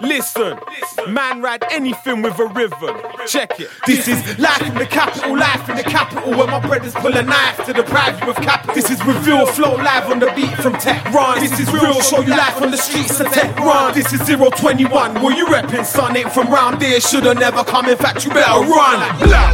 Listen, man ride anything with a rhythm. Check it. This is life in the capital, where my brothers pull a knife to deprive you of capital. This is Reveal Flow live on the beat from Tehran. This is real, show you life on the streets of Tehran. This is 021, where you reppin', son, ain't from round here. Shoulda never come, in fact, you better run. Yeah, but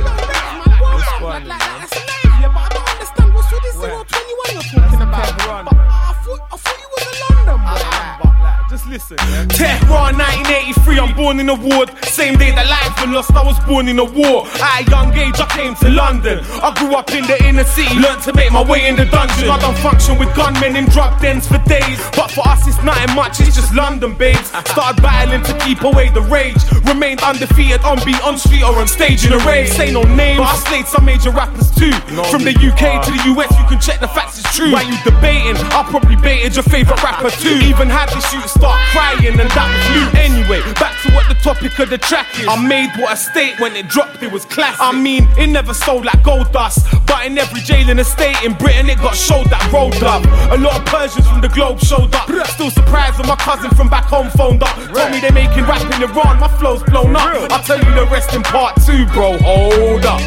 I don't understand what's with this 021 you're talking about. But I thought you was a London boy. Just listen, yeah. Tehran 1983, I'm born in a ward. Same day that life was lost, I was born in a war. At a young age, I came to London. I grew up in the inner city, learned to make my way in the dungeon. I done function with gunmen in drug dens for days. But for us, it's nothing much, it's just London, babes. Started battling to keep away the rage. Remained undefeated on beat, on street or on stage in a race. Say no names, but I slayed some major rappers too. From the UK to the US, you can check the facts, it's true. Why you debating? I probably baited your favourite rapper too. Even had the shoot start crying and that was you. Anyway, back to what the topic of the track is. I made what I state when it dropped, it was classic. I mean, it never sold like gold dust, but in every jail in the state in Britain it got showed that rolled up. A lot of Persians from the globe showed up. Still surprised when my cousin from back home phoned up. Told me they making rap in Iran, my flow's blown up. I'll tell you the rest in part 2, bro, hold up.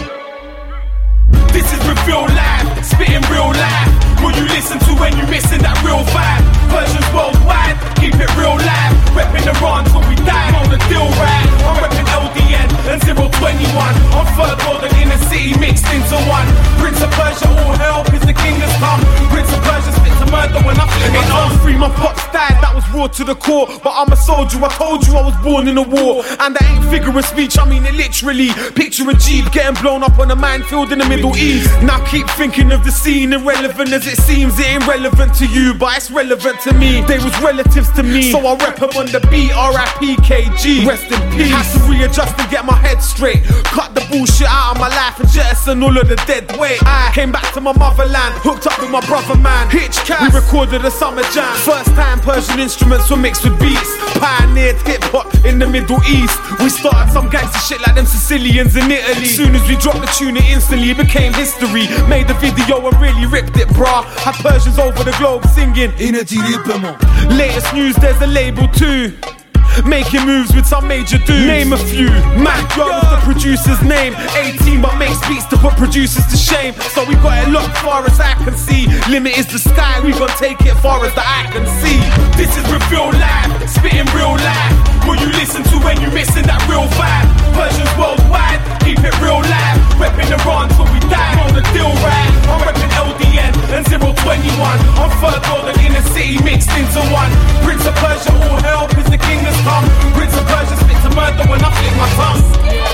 This is Reveal Live, spitting real life. Will you listen to when you missing that real vibe? Persians worldwide, keep it real live. Reppin' Iran till we die, on the deal right. I'm reppin' LDN and 021. I'm third world and inner city mixed into one. Prince of Persia, all hell, cause the king has come. Prince of Persia spit to murder when I fling it on. Free, my pops died, that was raw to the core. But I'm a soldier, I told you I was born in a war. And that ain't figure of speech, I mean it literally. Picture a Jeep getting blown up on a minefield in the Middle East. Now keep thinking of the scene, irrelevant as it seems. It ain't relevant to you, but it's relevant to me. They was relatives to me, so I rep them on the beat. R.I.P. KG, rest in peace. Had to readjust and get my head straight. Cut the bullshit out of my life and jettison all of the dead weight. I came back to my motherland, hooked up with my brother man, Hitch Cass. We recorded a summer jam. First time Persian instruments were mixed with beats. Pioneered hip hop in the Middle East. We started some gangster shit like them Sicilians in Italy. As soon as we dropped the tune, it instantly became history. Made the video and really ripped it, brah. Had Persians over the globe singing inattirablement. Latest news, there's a label too. Making moves with some major dudes. Name a few. Mac Young is the producer's name. 18 but makes beats to put producers to shame. So we got it locked far as I can see. Limit is the sky, we gon' take it far as the eye can see. This is Reveal Live, spitting real life. Will you listen to when you missing that real vibe? Persians worldwide, keep it real live. Reppin' Iran till we die, on the deal right. I'm reppin' LDN and 021. I'm third world and inner city mixed into one. Prince of Persia, all hell, cause the king has come. Prince of Persia spit to murder when I flick my tongue.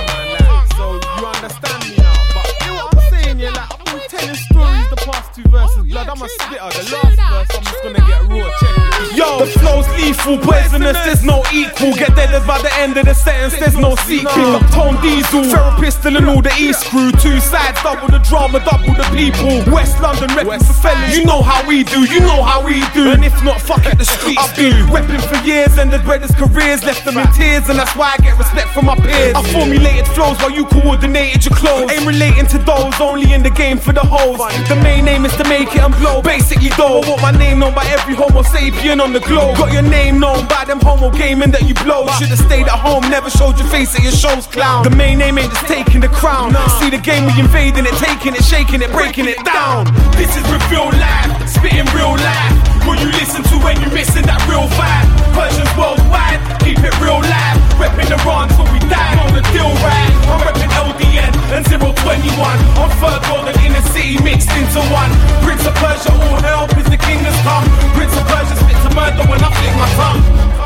So you understand me now, but you know what I'm saying, yeah, like I've been telling stories the past 2 verses, blood, I'm a spitter. The last verse, I'm just gonna get raw, check it. Yo, the flow's lethal, poisonous, there's no equal. Get deaded by the end of the sentence, there's no sequel. Pick up Tone Diesel, Ferro Pistol and all the East crew. 2 sides, double the drama, double the people. West London, reppin' for fellas. You know how we do, you know how we do. And if not, fuck it, the streets I've been reppin' for years, ended brothers' careers, left them in tears. And that's why I get respect from my peers. I formulated flows while you coordinated your clothes. Ain't relating to those, only in the game for the hoes. The main aim is to make it and blow. Basically though, I want my name known by every homo sapien on the globe. Got your name known by them homo gaming that you blow. Should've stayed at home, never showed your face at your shows, clown. The main aim ain't just taking the crown. See the game, we invading it, taking it, shaking it, breaking it down. This is Reveal Live, spitting real life. Will you listen to when you missing that real vibe? Persians worldwide, keep it real live. Reppin' Iran till we die, on the deal right. I'm reppin' LDN and 021. I'm third world and inner city mixed into one. Prince of Persia, all hell, cause the king has come. Prince of Persia spit to murder when I flick my tongue.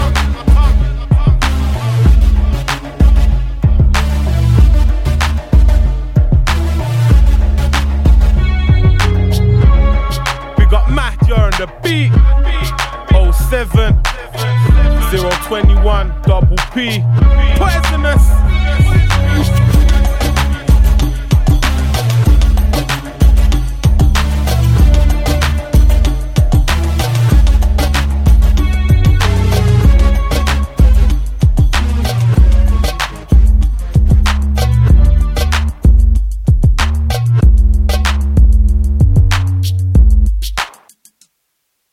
On the beat 07 021 double P poisonous.